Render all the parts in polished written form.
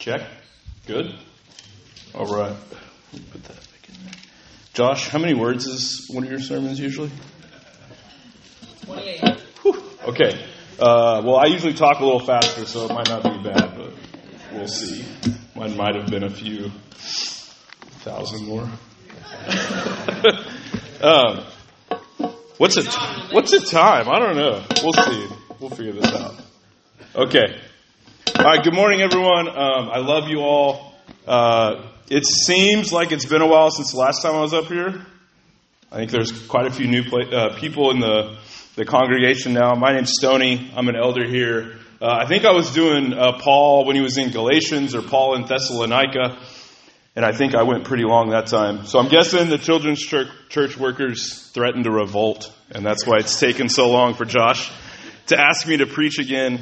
Check. Good. All right. Let me put that back in there. Josh, how many words is one of your sermons usually? 28. Whew. Okay. Well, I usually talk a little faster, so it might not be bad, but we'll see. Mine might have been a few thousand more. What's a time? I don't know. We'll see. We'll figure this out. Okay. All right. Good morning, everyone. I love you all. It seems like it's been a while since the last time I was up here. I think there's quite a few new people in the congregation now. My name's Stoney. I'm an elder here. I think I was doing Paul when he was in Galatians or Paul in Thessalonica. And I think I went pretty long that time. So I'm guessing the children's church workers threatened to revolt. And that's why it's taken so long for Josh to ask me to preach again.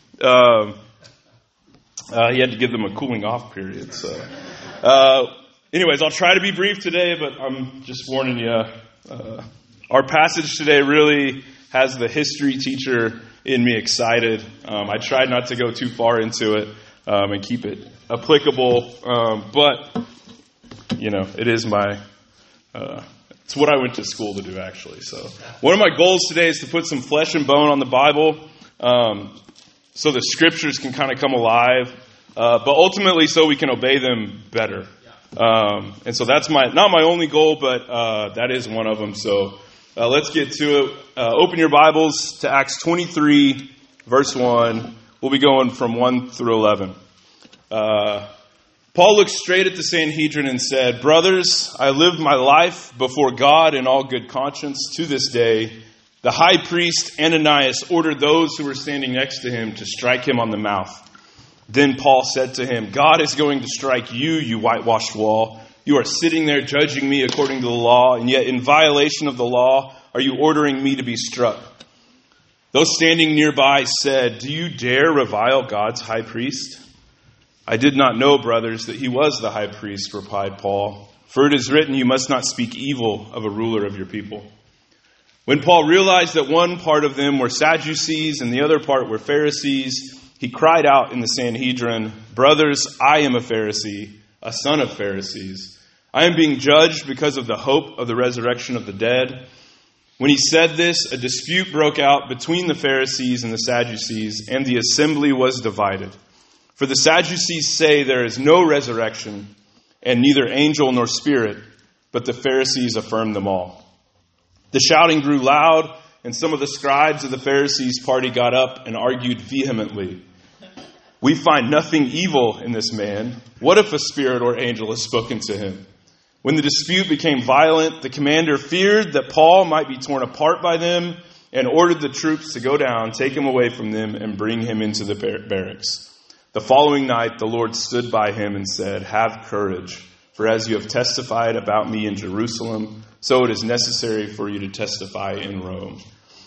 He had to give them a cooling off period. So, anyways, I'll try to be brief today, but I'm just warning you. Our passage today really has the history teacher in me excited. I tried not to go too far into it and keep it applicable, but you know, it is my. It's what I went to school to do, actually. So, one of my goals today is to put some flesh and bone on the Bible. So the scriptures can kind of come alive, but ultimately so we can obey them better. And so that's not my only goal, but that is one of them. So let's get to it. Open your Bibles to Acts 23, verse 1. We'll be going from 1 through 11. Paul looked straight at the Sanhedrin and said, "Brothers, I lived my life before God in all good conscience to this day." The high priest Ananias ordered those who were standing next to him to strike him on the mouth. Then Paul said to him, "God is going to strike you, you whitewashed wall. You are sitting there judging me according to the law, and yet in violation of the law are you ordering me to be struck?" Those standing nearby said, "Do you dare revile God's high priest?" "I did not know, brothers, that he was the high priest," replied Paul. "For it is written, you must not speak evil of a ruler of your people." When Paul realized that one part of them were Sadducees and the other part were Pharisees, he cried out in the Sanhedrin, "Brothers, I am a Pharisee, a son of Pharisees. I am being judged because of the hope of the resurrection of the dead." When he said this, a dispute broke out between the Pharisees and the Sadducees, and the assembly was divided. For the Sadducees say there is no resurrection, and neither angel nor spirit, but the Pharisees affirm them all. The shouting grew loud, and some of the scribes of the Pharisees' party got up and argued vehemently. "We find nothing evil in this man. What if a spirit or angel has spoken to him?" When the dispute became violent, the commander feared that Paul might be torn apart by them and ordered the troops to go down, take him away from them, and bring him into the barracks. The following night, the Lord stood by him and said, "Have courage, for as you have testified about me in Jerusalem, so it is necessary for you to testify in Rome."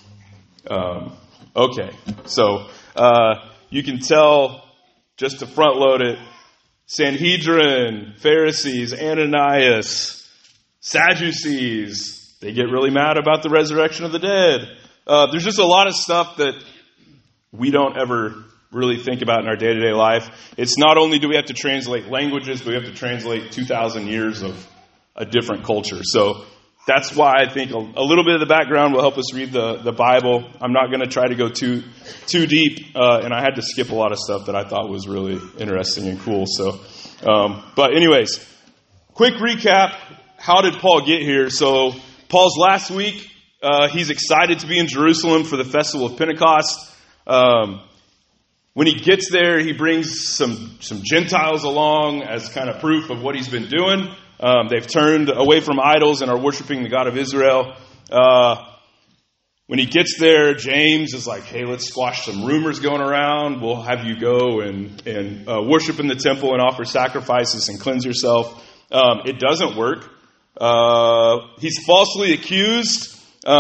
Okay, so you can tell, just to front load it, Sanhedrin, Pharisees, Ananias, Sadducees, they get really mad about the resurrection of the dead. There's just a lot of stuff that we don't ever really think about in our day-to-day life. It's not only do we have to translate languages, but we have to translate 2,000 years of a different culture. So that's why I think a little bit of the background will help us read the Bible. I'm not going to try to go too deep, and I had to skip a lot of stuff that I thought was really interesting and cool. So, but anyways, quick recap. How did Paul get here? So Paul's last week. He's excited to be in Jerusalem for the festival of Pentecost. When he gets there, he brings some Gentiles along as kind of proof of what he's been doing. They've turned away from idols and are worshiping the God of Israel. When he gets there, James is like, "Hey, let's squash some rumors going around. We'll have you go and worship in the temple and offer sacrifices and cleanse yourself." It doesn't work. He's falsely accused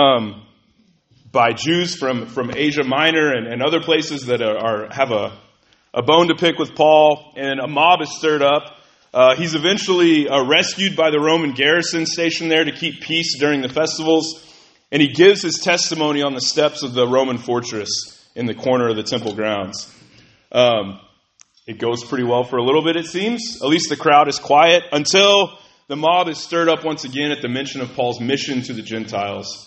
by Jews from Asia Minor and other places that have a bone to pick with Paul, and a mob is stirred up. He's eventually rescued by the Roman garrison stationed there to keep peace during the festivals, and he gives his testimony on the steps of the Roman fortress in the corner of the temple grounds. It goes pretty well for a little bit, it seems. At least the crowd is quiet until the mob is stirred up once again at the mention of Paul's mission to the Gentiles.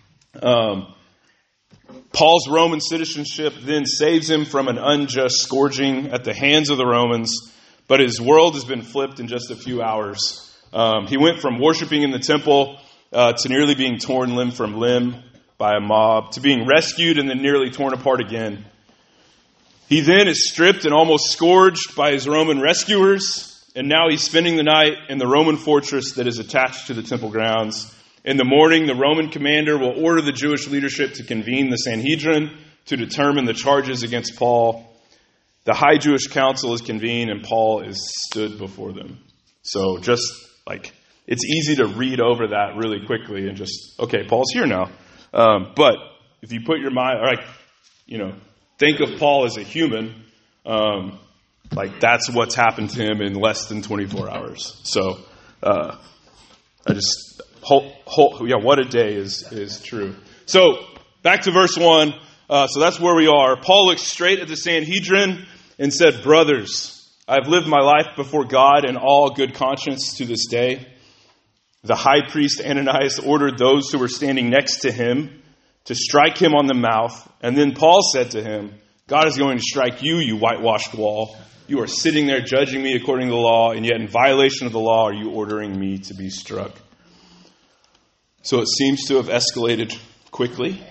Paul's Roman citizenship then saves him from an unjust scourging at the hands of the Romans, but his world has been flipped in just a few hours. He went from worshiping in the temple to nearly being torn limb from limb by a mob, to being rescued and then nearly torn apart again. He then is stripped and almost scourged by his Roman rescuers, and now he's spending the night in the Roman fortress that is attached to the temple grounds. In the morning, the Roman commander will order the Jewish leadership to convene the Sanhedrin to determine the charges against Paul. The high Jewish council is convened, and Paul is stood before them. So just like, it's easy to read over that really quickly and just, okay, Paul's here now. But if you put your mind, think of Paul as a human, that's what's happened to him in less than 24 hours. So, what a day is true. So, back to verse 1. So that's where we are. Paul looked straight at the Sanhedrin and said, "Brothers, I've lived my life before God in all good conscience to this day." The high priest Ananias ordered those who were standing next to him to strike him on the mouth. And then Paul said to him, "God is going to strike you, you whitewashed wall. You are sitting there judging me according to the law, and yet in violation of the law are you ordering me to be struck?" So it seems to have escalated quickly.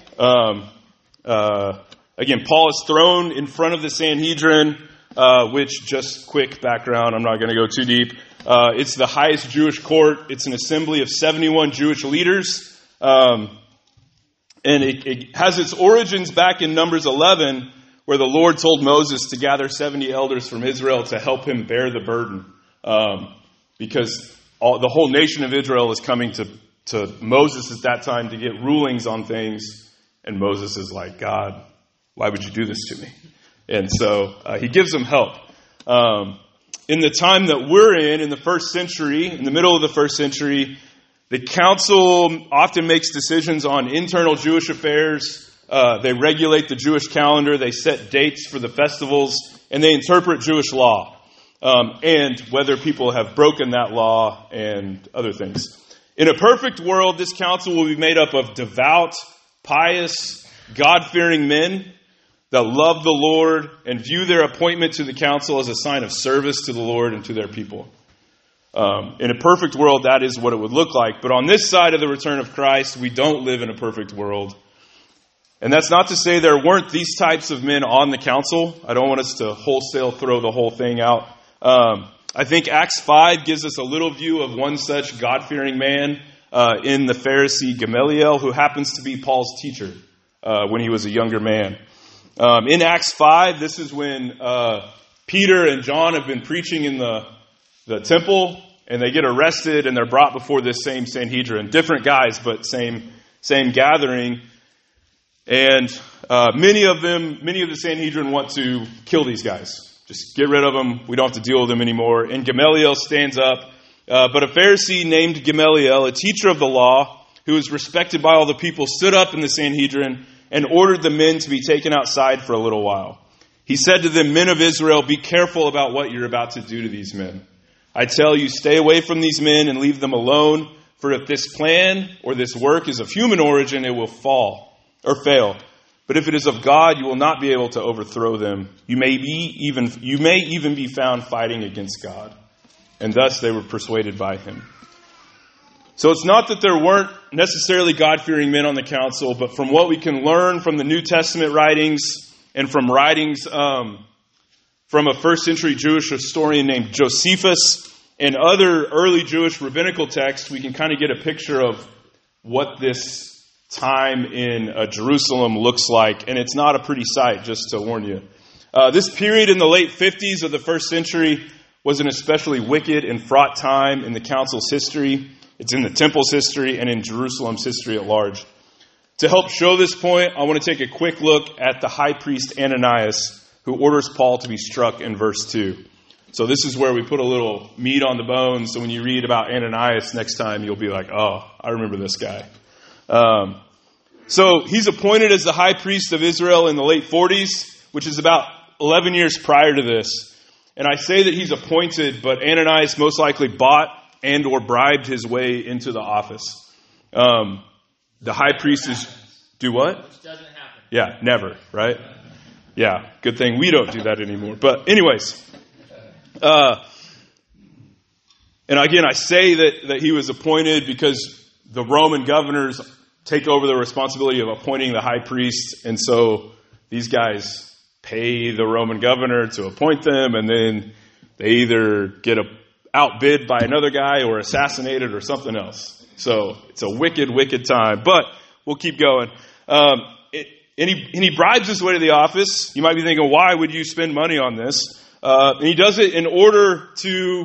Again, Paul is thrown in front of the Sanhedrin, which, just quick background, I'm not going to go too deep. It's the highest Jewish court. It's an assembly of 71 Jewish leaders. And it has its origins back in Numbers 11, where the Lord told Moses to gather 70 elders from Israel to help him bear the burden. Because the whole nation of Israel is coming to Moses at that time to get rulings on things. And Moses is like, "God, why would you do this to me?" And so he gives them help. In the time that we're in the first century, in the middle of the first century, the council often makes decisions on internal Jewish affairs. They regulate the Jewish calendar. They set dates for the festivals, and they interpret Jewish law and whether people have broken that law and other things. In a perfect world, this council will be made up of devout, pious, God-fearing men that love the Lord and view their appointment to the council as a sign of service to the Lord and to their people. In a perfect world, that is what it would look like. But on this side of the return of Christ, we don't live in a perfect world. And that's not to say there weren't these types of men on the council. I don't want us to wholesale throw the whole thing out. I think Acts 5 gives us a little view of one such God-fearing man in the Pharisee Gamaliel, who happens to be Paul's teacher when he was a younger man. In Acts 5, this is when Peter and John have been preaching in the temple, and they get arrested, and they're brought before this same Sanhedrin. Different guys, but same gathering. And many of the Sanhedrin want to kill these guys. Just get rid of them. We don't have to deal with them anymore. And Gamaliel stands up. But a Pharisee named Gamaliel, a teacher of the law, who was respected by all the people, stood up in the Sanhedrin and ordered the men to be taken outside for a little while. He said to them, "Men of Israel, be careful about what you're about to do to these men. I tell you, stay away from these men and leave them alone. For if this plan or this work is of human origin, it will fail. But if it is of God, you will not be able to overthrow them. You may even be found fighting against God." And thus they were persuaded by him. So it's not that there weren't necessarily God-fearing men on the council, but from what we can learn from the New Testament writings and from writings from a first century Jewish historian named Josephus and other early Jewish rabbinical texts, we can kind of get a picture of what this time in Jerusalem looks like. And it's not a pretty sight, just to warn you. This period in the late 50s of the first century was an especially wicked and fraught time in the council's history. It's in the temple's history and in Jerusalem's history at large. To help show this point, I want to take a quick look at the high priest Ananias, who orders Paul to be struck in verse 2. So this is where we put a little meat on the bones. So when you read about Ananias next time, you'll be like, "Oh, I remember this guy." So he's appointed as the high priest of Israel in the late 40s, which is about 11 years prior to this. And I say that he's appointed, but Ananias most likely bought and or bribed his way into the office. The high priest is... Do what? Which doesn't happen. Yeah, never, right? Yeah, good thing we don't do that anymore. But anyways, and again, I say that he was appointed because the Roman governors take over the responsibility of appointing the high priest. And so these guys pay the Roman governor to appoint them, and then they either get outbid by another guy or assassinated or something else. So it's a wicked, wicked time. But we'll keep going. And he bribes his way to the office. You might be thinking, why would you spend money on this? And he does it in order to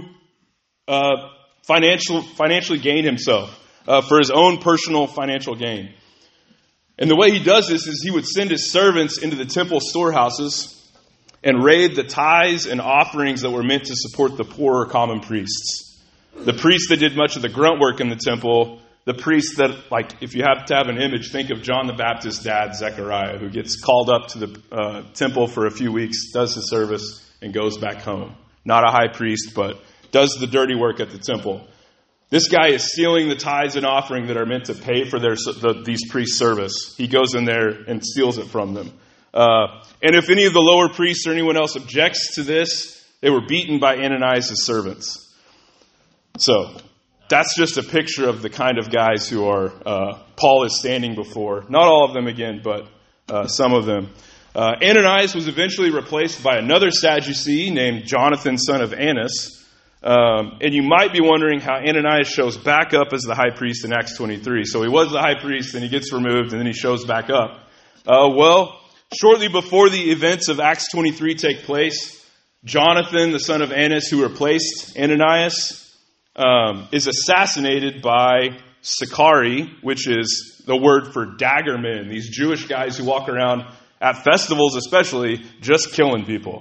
financially gain himself, for his own personal financial gain. And the way he does this is he would send his servants into the temple storehouses and raid the tithes and offerings that were meant to support the poorer common priests. The priests that did much of the grunt work in the temple, the priests that, like, if you have to have an image, think of John the Baptist's dad, Zechariah, who gets called up to the temple for a few weeks, does his service, and goes back home. Not a high priest, but does the dirty work at the temple. This guy is stealing the tithes and offering that are meant to pay for these priests' service. He goes in there and steals it from them. And if any of the lower priests or anyone else objects to this, they were beaten by Ananias' servants. So that's just a picture of the kind of guys who are Paul is standing before. Not all of them again, but some of them. Ananias was eventually replaced by another Sadducee named Jonathan, son of Annas. And you might be wondering how Ananias shows back up as the high priest in Acts 23. So he was the high priest, then he gets removed, and then he shows back up. Well, shortly before the events of Acts 23 take place, Jonathan, the son of Annas, who replaced Ananias, is assassinated by Sicarii, which is the word for dagger men. These Jewish guys who walk around at festivals especially just killing people.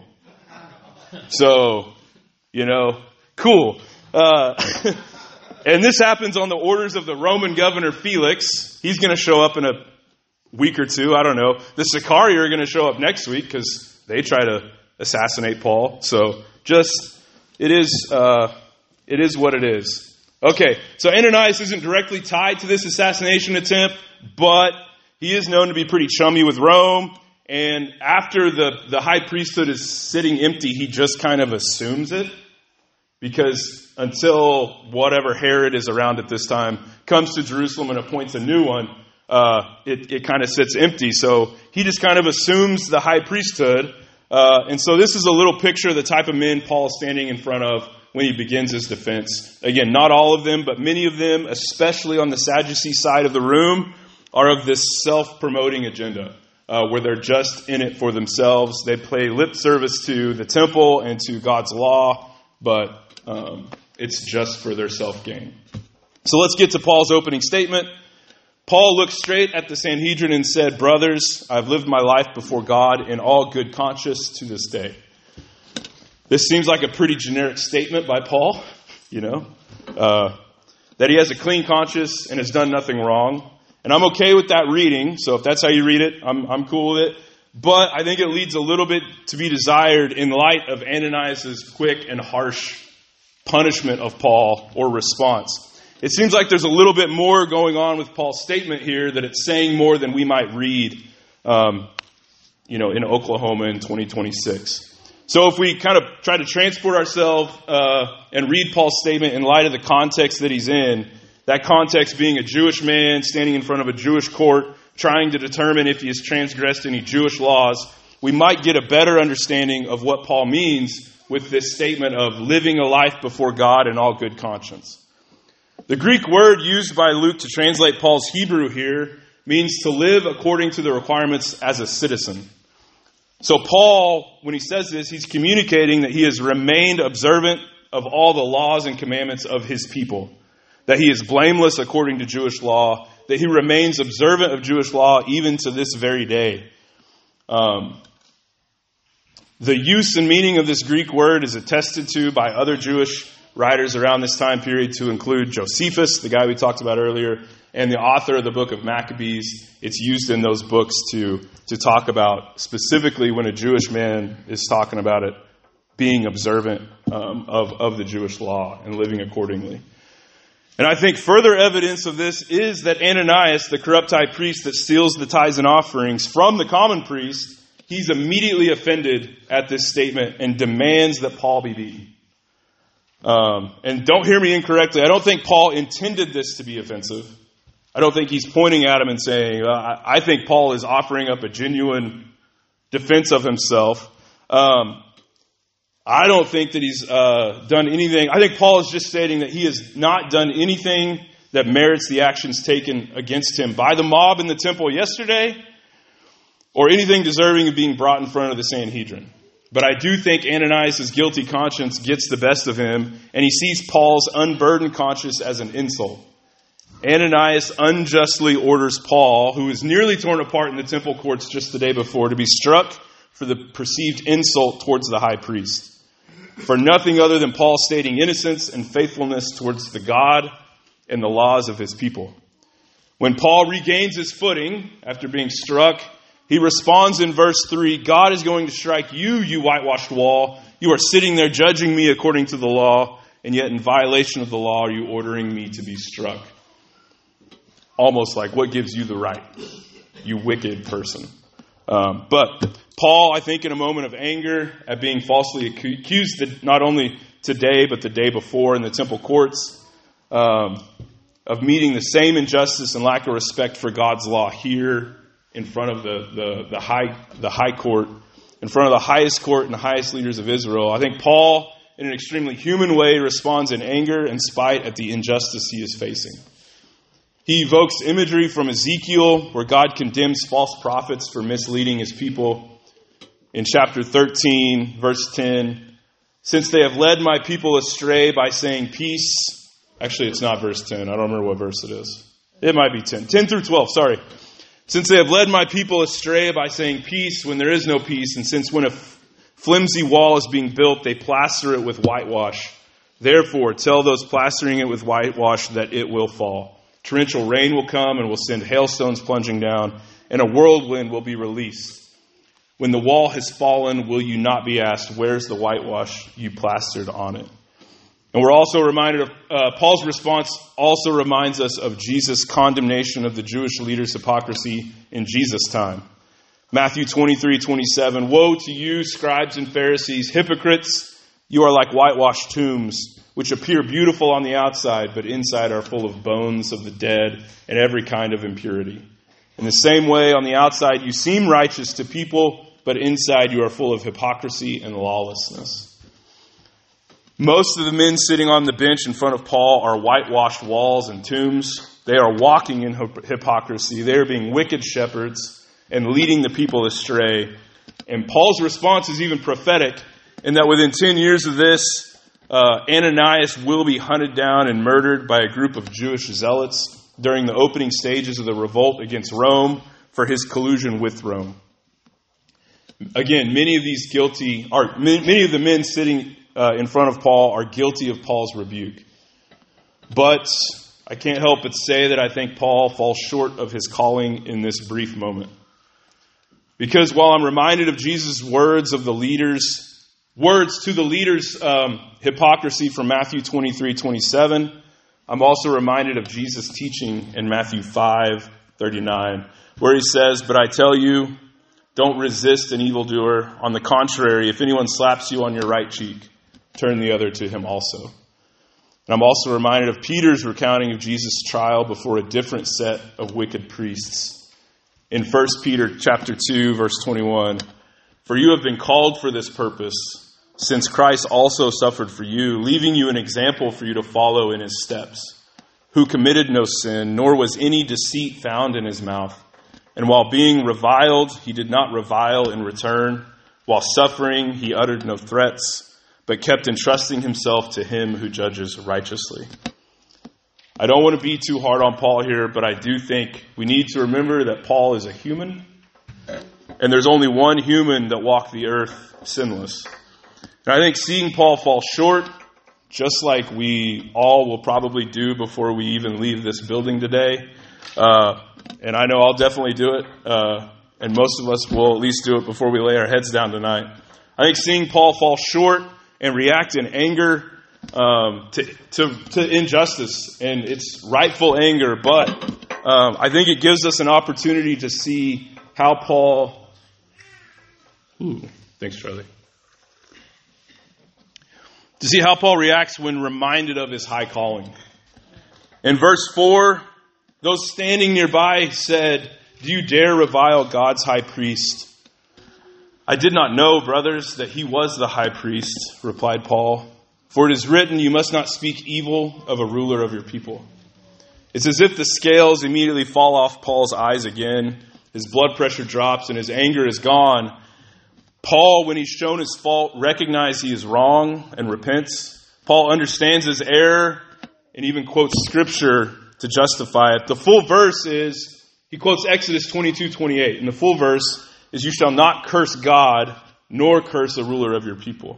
So, cool. And this happens on the orders of the Roman governor Felix. He's going to show up in a week or two. I don't know. The Sicarii are going to show up next week because they try to assassinate Paul. So it is what it is. Okay, so Ananias isn't directly tied to this assassination attempt, but he is known to be pretty chummy with Rome. And after the high priesthood is sitting empty, he just kind of assumes it. Because until whatever Herod is around at this time comes to Jerusalem and appoints a new one, it kind of sits empty. So he just kind of assumes the high priesthood. And so this is a little picture of the type of men Paul is standing in front of when he begins his defense. Again, not all of them, but many of them, especially on the Sadducee side of the room, are of this self-promoting agenda, where they're just in it for themselves. They pay lip service to the temple and to God's law, but it's just for their self-gain. So let's get to Paul's opening statement. Paul looked straight at the Sanhedrin and said, "Brothers, I've lived my life before God in all good conscience to this day." This seems like a pretty generic statement by Paul, that he has a clean conscience and has done nothing wrong. And I'm okay with that reading, so if that's how you read it, I'm cool with it. But I think it leaves a little bit to be desired in light of Ananias' quick and harsh punishment of Paul or response. It seems like there's a little bit more going on with Paul's statement here, that it's saying more than we might read, in Oklahoma in 2026. So if we kind of try to transport ourselves and read Paul's statement in light of the context that he's in, that context being a Jewish man standing in front of a Jewish court, trying to determine if he has transgressed any Jewish laws, we might get a better understanding of what Paul means with this statement of living a life before God in all good conscience. The Greek word used by Luke to translate Paul's Hebrew here means to live according to the requirements as a citizen. So Paul, when he says this, he's communicating that he has remained observant of all the laws and commandments of his people, that he is blameless according to Jewish law, that he remains observant of Jewish law even to this very day. The use and meaning of this Greek word is attested to by other Jewish writers around this time period, to include Josephus, the guy we talked about earlier, and the author of the book of Maccabees. It's used in those books to talk about specifically when a Jewish man is talking about it, being observant of the Jewish law and living accordingly. And I think further evidence of this is that Ananias, the corrupt high priest that steals the tithes and offerings from the common priest, he's immediately offended at this statement and demands that Paul be beaten. And don't hear me incorrectly. I don't think Paul intended this to be offensive. I don't think he's pointing at him and saying, I think Paul is offering up a genuine defense of himself. I don't think that he's done anything. I think Paul is just stating that he has not done anything that merits the actions taken against him by the mob in the temple yesterday, or anything deserving of being brought in front of the Sanhedrin. But I do think Ananias' guilty conscience gets the best of him, and he sees Paul's unburdened conscience as an insult. Ananias unjustly orders Paul, who was nearly torn apart in the temple courts just the day before, to be struck for the perceived insult towards the high priest, for nothing other than Paul stating innocence and faithfulness towards the God and the laws of his people. When Paul regains his footing after being struck, he responds in verse 3, God is going to strike you, you whitewashed wall. You are sitting there judging me according to the law, and yet in violation of the law are you ordering me to be struck. Almost like, what gives you the right, you wicked person? But Paul, I think in a moment of anger at being falsely accused, not only today, but the day before in the temple courts, of meeting the same injustice and lack of respect for God's law here in front of the high court, in front of the highest court and the highest leaders of Israel. I think Paul, in an extremely human way, responds in anger and spite at the injustice he is facing. He evokes imagery from Ezekiel, where God condemns false prophets for misleading his people. In chapter 13, verse 10, since they have led my people astray by saying peace. Actually, it's not verse 10. I don't remember what verse it is. It might be 10. 10 through 12, sorry. Since they have led my people astray by saying peace when there is no peace, and since when a flimsy wall is being built, they plaster it with whitewash. Therefore, tell those plastering it with whitewash that it will fall. Torrential rain will come and will send hailstones plunging down, and a whirlwind will be released. When the wall has fallen, will you not be asked, where's the whitewash you plastered on it? And we're also reminded of, Paul's response also reminds us of Jesus' condemnation of the Jewish leaders' hypocrisy in Jesus' time. Matthew 23:27, woe to you, scribes and Pharisees, hypocrites! You are like whitewashed tombs, which appear beautiful on the outside, but inside are full of bones of the dead and every kind of impurity. In the same way, on the outside you seem righteous to people, but inside you are full of hypocrisy and lawlessness. Most of the men sitting on the bench in front of Paul are whitewashed walls and tombs. They are walking in hypocrisy. They are being wicked shepherds and leading the people astray. And Paul's response is even prophetic in that within 10 years of this, Ananias will be hunted down and murdered by a group of Jewish zealots during the opening stages of the revolt against Rome for his collusion with Rome. Again, many of the men sitting in front of Paul are guilty of Paul's rebuke. But I can't help but say that I think Paul falls short of his calling in this brief moment. Because while I'm reminded of Jesus' words to the leaders' hypocrisy from Matthew 23:27, I'm also reminded of Jesus' teaching in Matthew 5:39, where he says, but I tell you, don't resist an evildoer. On the contrary, if anyone slaps you on your right cheek, turn the other to him also. And I'm also reminded of Peter's recounting of Jesus' trial before a different set of wicked priests. In 1 Peter chapter 2, verse 21, for you have been called for this purpose, since Christ also suffered for you, leaving you an example for you to follow in his steps, who committed no sin, nor was any deceit found in his mouth. And while being reviled, he did not revile in return. While suffering, he uttered no threats, but kept entrusting himself to him who judges righteously. I don't want to be too hard on Paul here, but I do think we need to remember that Paul is a human, and there's only one human that walked the earth sinless. And I think seeing Paul fall short, just like we all will probably do before we even leave this building today, and I know I'll definitely do it, and most of us will at least do it before we lay our heads down tonight. I think seeing Paul fall short and react in anger to injustice, and it's rightful anger, but I think it gives us an opportunity to see how Paul... Thanks, Charlie. To see how Paul reacts when reminded of his high calling. In verse 4, those standing nearby said, "Do you dare revile God's high priest?" "I did not know, brothers, that he was the high priest," replied Paul. "For it is written, you must not speak evil of a ruler of your people." It's as if the scales immediately fall off Paul's eyes again. His blood pressure drops and his anger is gone. Paul, when he's shown his fault, recognizes he is wrong and repents. Paul understands his error and even quotes scripture to justify it. The full verse is, he quotes Exodus 22:28, and the full verse is, "You shall not curse God, nor curse a ruler of your people."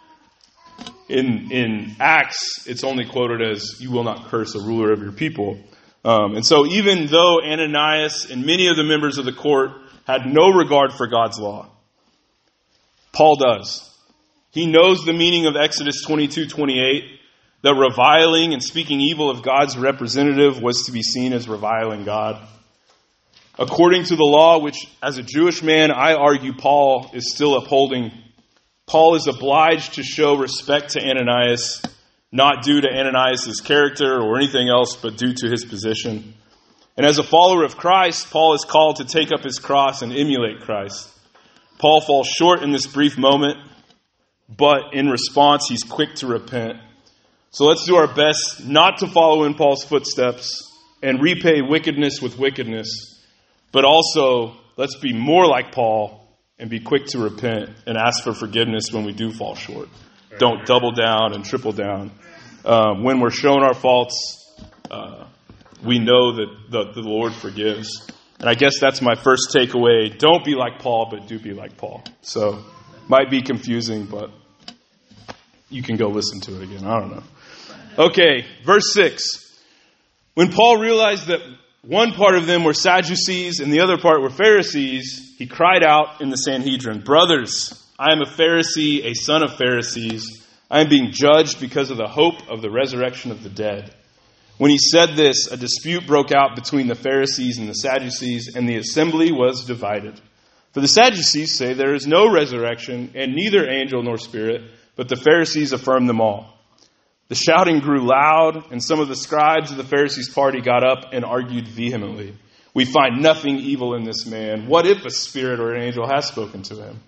In Acts, it's only quoted as, "You will not curse a ruler of your people." And so even though Ananias and many of the members of the court had no regard for God's law, Paul does. He knows the meaning of Exodus 22:28, that reviling and speaking evil of God's representative was to be seen as reviling God. According to the law, which as a Jewish man, I argue Paul is still upholding, Paul is obliged to show respect to Ananias, not due to Ananias' character or anything else, but due to his position. And as a follower of Christ, Paul is called to take up his cross and emulate Christ. Paul falls short in this brief moment, but in response, he's quick to repent. So let's do our best not to follow in Paul's footsteps and repay wickedness with wickedness, but also let's be more like Paul and be quick to repent and ask for forgiveness when we do fall short. Don't double down and triple down. When we're shown our faults, we know that the Lord forgives. And I guess that's my first takeaway. Don't be like Paul, but do be like Paul. So, might be confusing, but you can go listen to it again. I don't know. Okay, verse 6. When Paul realized that one part of them were Sadducees and the other part were Pharisees, he cried out in the Sanhedrin, "Brothers, I am a Pharisee, a son of Pharisees. I am being judged because of the hope of the resurrection of the dead." When he said this, a dispute broke out between the Pharisees and the Sadducees, and the assembly was divided. For the Sadducees say there is no resurrection, and neither angel nor spirit, but the Pharisees affirm them all. The shouting grew loud, and some of the scribes of the Pharisees' party got up and argued vehemently. "We find nothing evil in this man. What if a spirit or an angel has spoken to him?"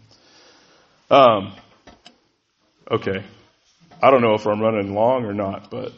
Okay. I don't know if I'm running long or not, but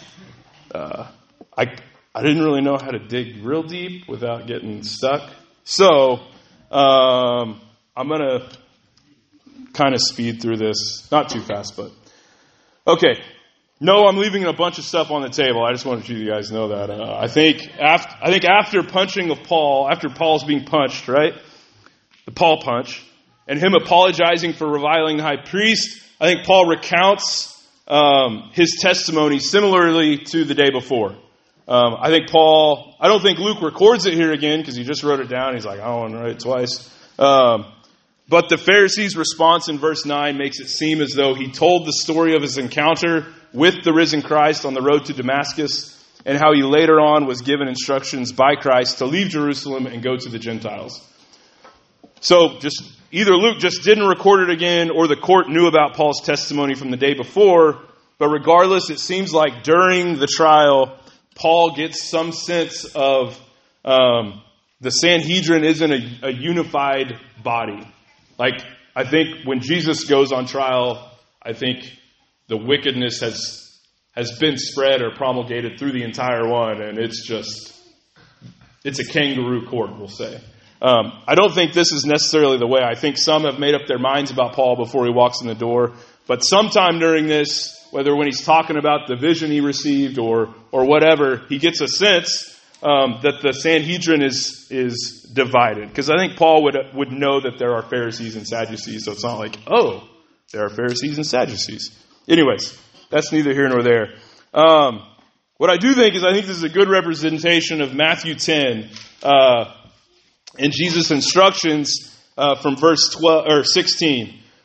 I didn't really know how to dig real deep without getting stuck. So I'm going to kind of speed through this. Not too fast, but... Okay. No, I'm leaving a bunch of stuff on the table. I just wanted you guys to know that. I think after punching of Paul, after Paul's being punched, right? The Paul punch, and him apologizing for reviling the high priest, I think Paul recounts his testimony similarly to the day before. I don't think Luke records it here again because he just wrote it down. He's like, I don't want to write it twice. But the Pharisees' response in verse 9 makes it seem as though he told the story of his encounter with the risen Christ on the road to Damascus and how he later on was given instructions by Christ to leave Jerusalem and go to the Gentiles. So just either Luke just didn't record it again or the court knew about Paul's testimony from the day before. But regardless, it seems like during the trial, Paul gets some sense of the Sanhedrin isn't a unified body. Like, I think when Jesus goes on trial, I think the wickedness has been spread or promulgated through the entire one, and it's a kangaroo court, we'll say. I don't think this is necessarily the way. I think some have made up their minds about Paul before he walks in the door. But sometime during this, whether when he's talking about the vision he received or whatever, he gets a sense that the Sanhedrin is divided. Because I think Paul would know that there are Pharisees and Sadducees. So it's not like, oh, there are Pharisees and Sadducees. Anyways, that's neither here nor there. What I do think is I think this is a good representation of Matthew 10 and Jesus' instructions from verse 12 or 16,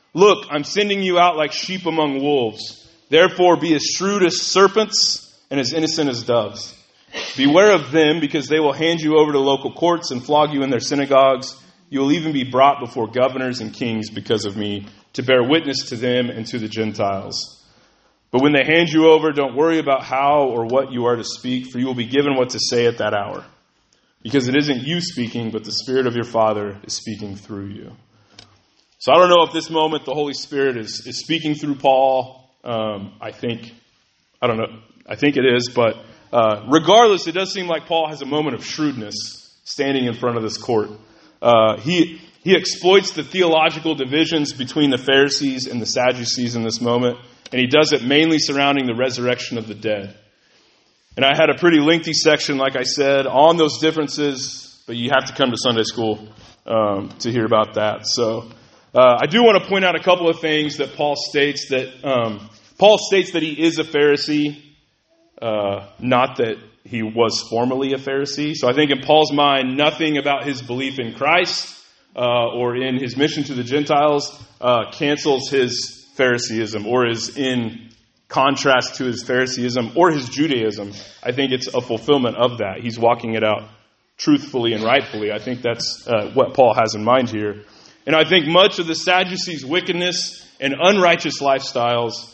Look, I'm sending you out like sheep among wolves. Therefore be as shrewd as serpents and as innocent as doves. Beware of them, because they will hand you over to local courts and flog you in their synagogues. You will even be brought before governors and kings because of me, to bear witness to them and to the Gentiles. But when they hand you over, don't worry about how or what you are to speak, for you will be given what to say at that hour. Because it isn't you speaking, but the Spirit of your Father is speaking through you. So I don't know if this moment the Holy Spirit is speaking through Paul. I think it is, but regardless, it does seem like Paul has a moment of shrewdness standing in front of this court. He exploits the theological divisions between the Pharisees and the Sadducees in this moment, and he does it mainly surrounding the resurrection of the dead. And I had a pretty lengthy section, like I said, on those differences, but you have to come to Sunday school to hear about that. So I do want to point out a couple of things that Paul states that he is a Pharisee, not that he was formerly a Pharisee. So I think in Paul's mind, nothing about his belief in Christ or in his mission to the Gentiles cancels his Phariseeism or is in contrast to his Phariseeism or his Judaism. I think it's a fulfillment of that. He's walking it out truthfully and rightfully. I think that's what Paul has in mind here. And I think much of the Sadducees' wickedness and unrighteous lifestyles,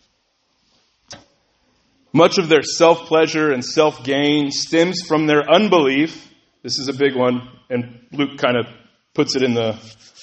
much of their self-pleasure and self-gain stems from their unbelief. This is a big one, and Luke kind of puts it in the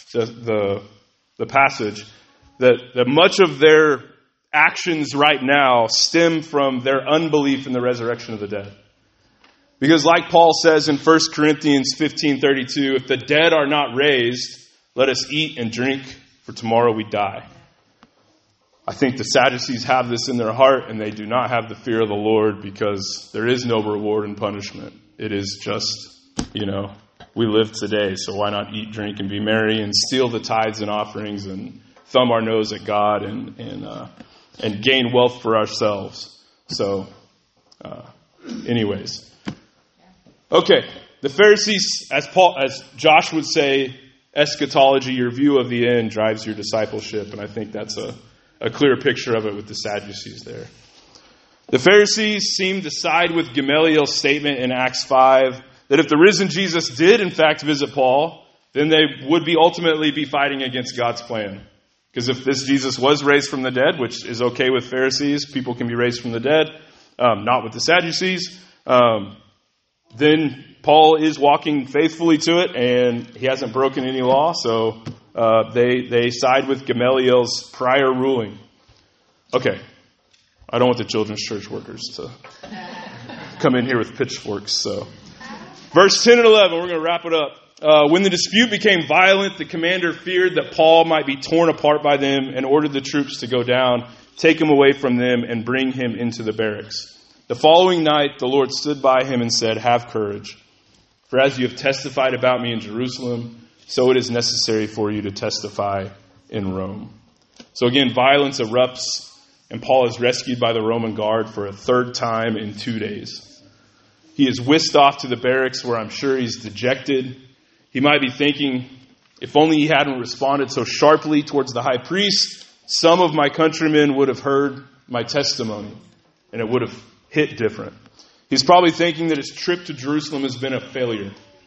passage, that much of their actions right now stem from their unbelief in the resurrection of the dead. Because like Paul says in 1 Corinthians 15:32, if the dead are not raised, let us eat and drink, for tomorrow we die. I think the Sadducees have this in their heart, and they do not have the fear of the Lord, because there is no reward and punishment. It is just, we live today, so why not eat, drink, and be merry, and steal the tithes and offerings, and thumb our nose at God, and gain wealth for ourselves. So, anyways. Okay, the Pharisees, as Josh would say, eschatology, your view of the end drives your discipleship, and I think that's a clear picture of it with the Sadducees there. The Pharisees seem to side with Gamaliel's statement in Acts 5 that if the risen Jesus did in fact visit Paul, then they would ultimately be fighting against God's plan. Because if this Jesus was raised from the dead, which is okay with Pharisees, people can be raised from the dead, not with the Sadducees, then Paul is walking faithfully to it, and he hasn't broken any law, so they side with Gamaliel's prior ruling. Okay, I don't want the children's church workers to come in here with pitchforks. So, verse 10 and 11, we're going to wrap it up. When the dispute became violent, the commander feared that Paul might be torn apart by them and ordered the troops to go down, take him away from them, and bring him into the barracks. The following night, the Lord stood by him and said, "Have courage, for as you have testified about me in Jerusalem, so it is necessary for you to testify in Rome." So again, violence erupts, and Paul is rescued by the Roman guard for a third time in 2 days. He is whisked off to the barracks, where I'm sure he's dejected. He might be thinking, if only he hadn't responded so sharply towards the high priest, some of my countrymen would have heard my testimony, and it would have hit different. He's probably thinking that his trip to Jerusalem has been a failure.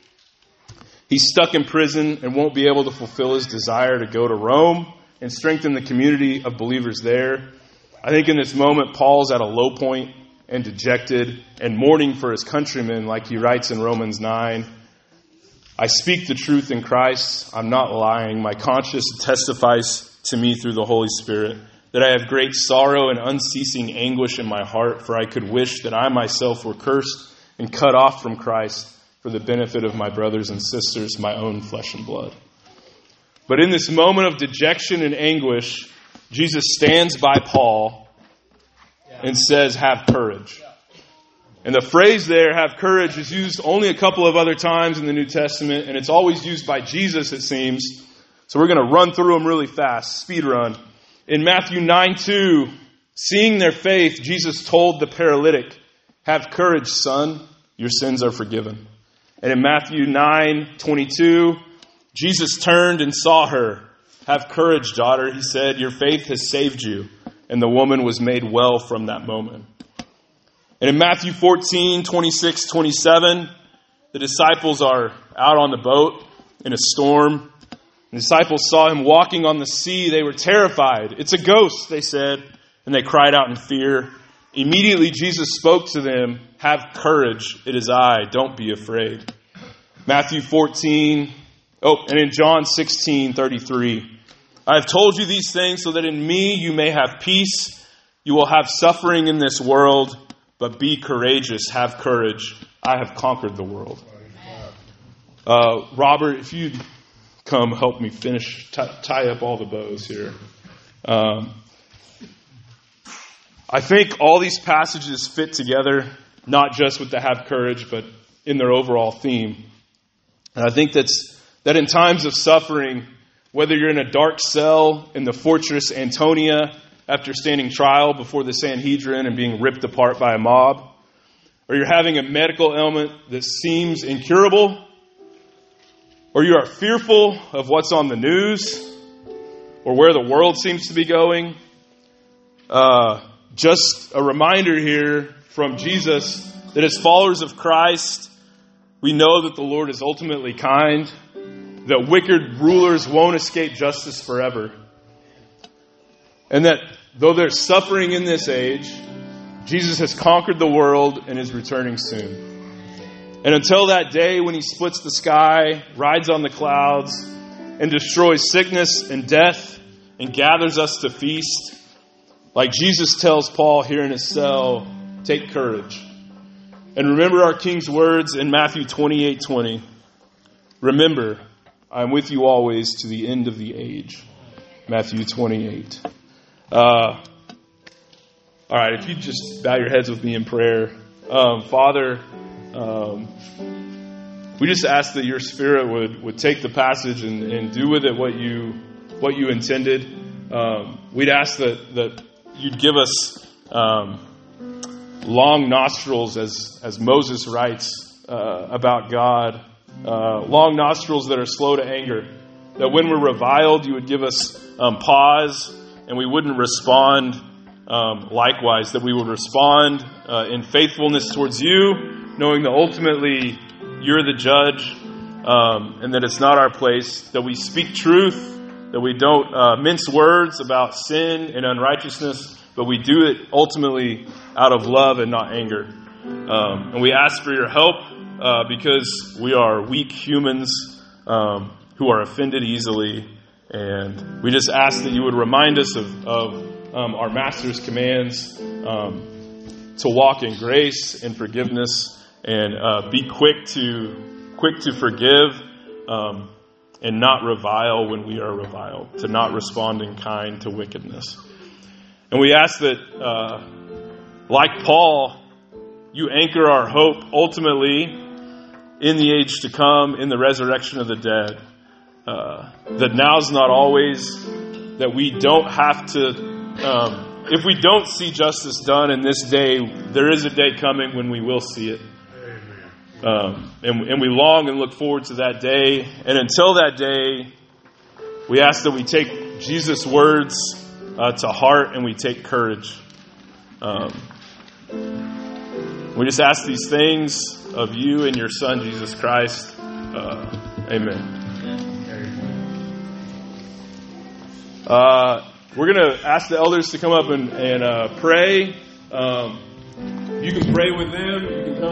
He's stuck in prison and won't be able to fulfill his desire to go to Rome and strengthen the community of believers there. I think in this moment, Paul's at a low point and dejected and mourning for his countrymen, like he writes in Romans 9. I speak the truth in Christ. I'm not lying. My conscience testifies to me through the Holy Spirit that I have great sorrow and unceasing anguish in my heart, for I could wish that I myself were cursed and cut off from Christ for the benefit of my brothers and sisters, my own flesh and blood. But in this moment of dejection and anguish, Jesus stands by Paul and says, "Have courage." And the phrase there, "have courage," is used only a couple of other times in the New Testament, and it's always used by Jesus, it seems. So we're going to run through them really fast, speed run. In Matthew 9:2, seeing their faith, Jesus told the paralytic, "Have courage, son, your sins are forgiven." And in Matthew 9:22, Jesus turned and saw her, "Have courage, daughter," he said. "Your faith has saved you." And the woman was made well from that moment. And in Matthew 14, 26, 27, the disciples are out on the boat in a storm. The disciples saw him walking on the sea. They were terrified. "It's a ghost," they said, and they cried out in fear. Immediately Jesus spoke to them, "Have courage, it is I, don't be afraid." Matthew 14, and in John 16:33, "I have told you these things so that in me you may have peace. You will have suffering in this world, but be courageous, have courage. I have conquered the world." Robert, if you'd come help me finish, tie up all the bows here. I think all these passages fit together, not just with the have courage, but in their overall theme. And I think that in times of suffering, whether you're in a dark cell in the fortress Antonia after standing trial before the Sanhedrin and being ripped apart by a mob, or you're having a medical ailment that seems incurable, or you are fearful of what's on the news, or where the world seems to be going, just a reminder here from Jesus that as followers of Christ, we know that the Lord is ultimately kind, that wicked rulers won't escape justice forever, and that though there's suffering in this age, Jesus has conquered the world and is returning soon. And until that day when he splits the sky, rides on the clouds, and destroys sickness and death, and gathers us to feast, like Jesus tells Paul here in his cell, take courage. And remember our King's words in Matthew 28:20. Remember, I am with you always to the end of the age. Matthew 28. All right, if you just bow your heads with me in prayer. Father, we just ask that your Spirit would take the passage and do with it what you intended. We'd ask that you'd give us long nostrils, as Moses writes about God, long nostrils that are slow to anger, that when we're reviled, you would give us pause and we wouldn't respond likewise, that we would respond in faithfulness towards you, knowing that ultimately you're the judge, and that it's not our place, that we speak truth, that we don't mince words about sin and unrighteousness, but we do it ultimately out of love and not anger. And we ask for your help because we are weak humans who are offended easily. And we just ask that you would remind us of our Master's commands to walk in grace and forgiveness, and be quick to forgive, and not revile when we are reviled, to not respond in kind to wickedness. And we ask that, like Paul, you anchor our hope ultimately in the age to come, in the resurrection of the dead. That now's not always, that we don't have to, if we don't see justice done in this day, there is a day coming when we will see it. And we long and look forward to that day. And until that day, we ask that we take Jesus' words to heart and we take courage. We just ask these things of you and your Son, Jesus Christ. Amen. We're going to ask the elders to come up and pray. You can pray with them. You can come.